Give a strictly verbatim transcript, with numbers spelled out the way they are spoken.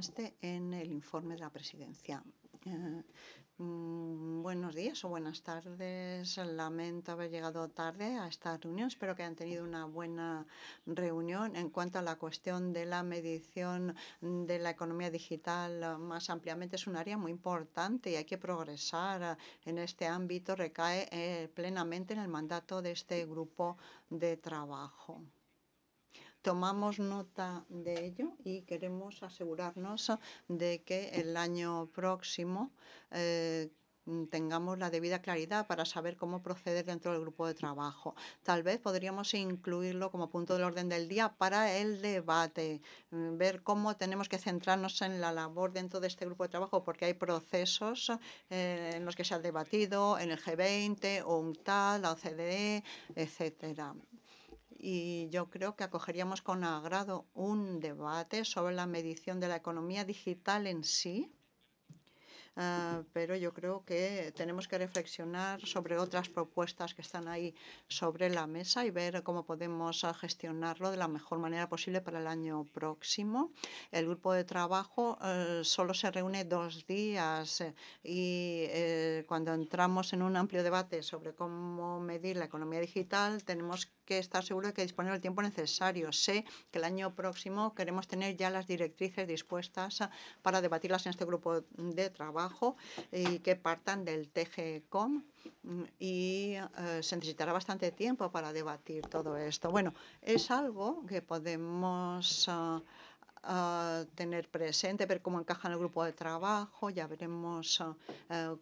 conste en el informe de la presidencia. Eh, mm, buenos días o buenas tardes. Lamento haber llegado tarde a esta reunión. Espero que hayan tenido una buena reunión. En cuanto a la cuestión de la medición de la economía digital más ampliamente, es un área muy importante y hay que progresar en este ámbito. Recae eh, plenamente en el mandato de este grupo de trabajo. Tomamos nota de ello y queremos asegurarnos de que el año próximo eh, tengamos la debida claridad para saber cómo proceder dentro del grupo de trabajo. Tal vez podríamos incluirlo como punto del orden del día para el debate, ver cómo tenemos que centrarnos en la labor dentro de este grupo de trabajo, porque hay procesos eh, en los que se ha debatido en el G veinte, o UNCTAD, la O C D E, etcétera. Y yo creo que acogeríamos con agrado un debate sobre la medición de la economía digital en sí, uh, pero yo creo que tenemos que reflexionar sobre otras propuestas que están ahí sobre la mesa y ver cómo podemos uh, gestionarlo de la mejor manera posible para el año próximo. El grupo de trabajo uh, solo se reúne dos días eh, y eh, cuando entramos en un amplio debate sobre cómo medir la economía digital, tenemos que estar seguros de que disponer del tiempo necesario. Sé que el año próximo queremos tener ya las directrices dispuestas uh, para debatirlas en este grupo de trabajo y que partan del T G COM y uh, se necesitará bastante tiempo para debatir todo esto. Bueno, es algo que podemos uh, uh, tener presente, ver cómo encaja en el grupo de trabajo, ya veremos uh, uh,